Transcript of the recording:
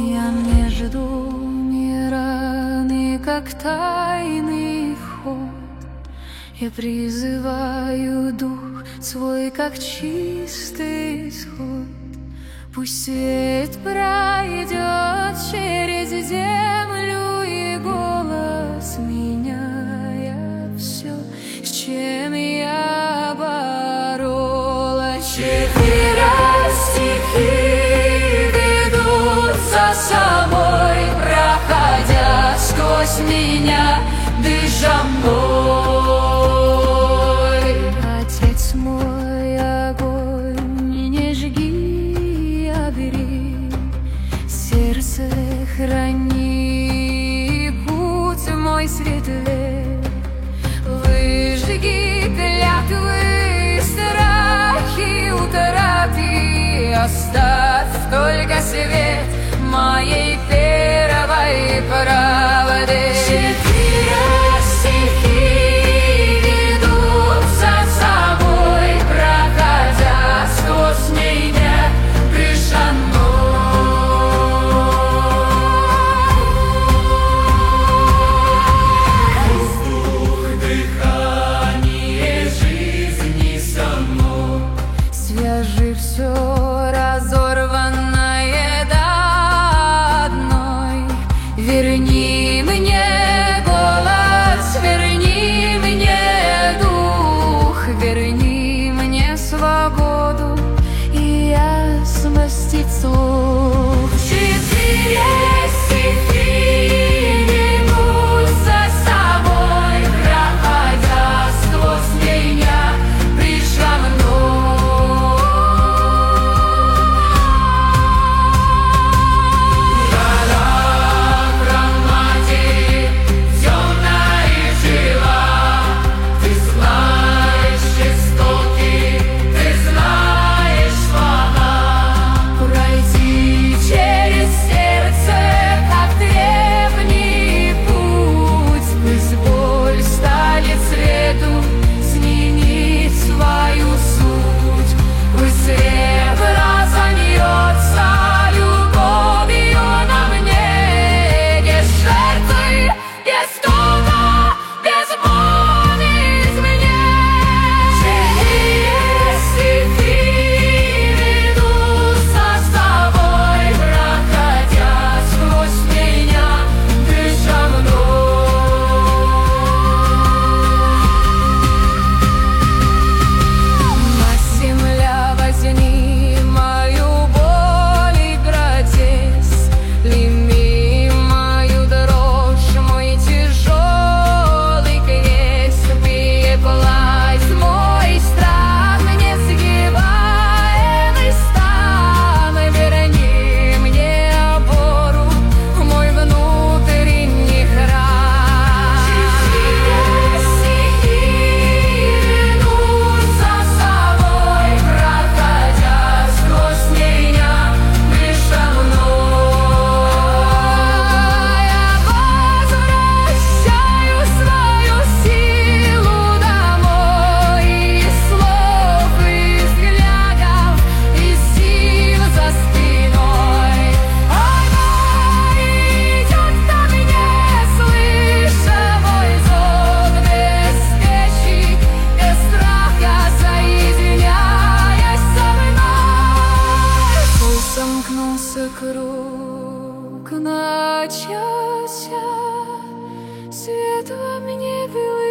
Я между мирами, как тайный ход. Я призываю дух свой, как чистый исход. Пусть свет пройдет через землю, и голос меняя все, с чем я боролась. Четыре стихи ведут за собой, проходя сквозь меня, дыша мной. Отец мой, огонь не жги, огри, сердце храни, путь мой светлей. Выжги клятвы, страхи утопи, оставь только свет моей первой правды. Четыре стихи ведут за собой, проходя сквозь меня, дыша мной. Воздух, дыхание жизни со мной. Свяжи все разорванное до одной. Верни мне голос, верни мне дух, верни мне свободу и ясность слух. Четыре стихи ведут за собой, проходя сквозь меня, пришла мной. Круг начался, свет во мне был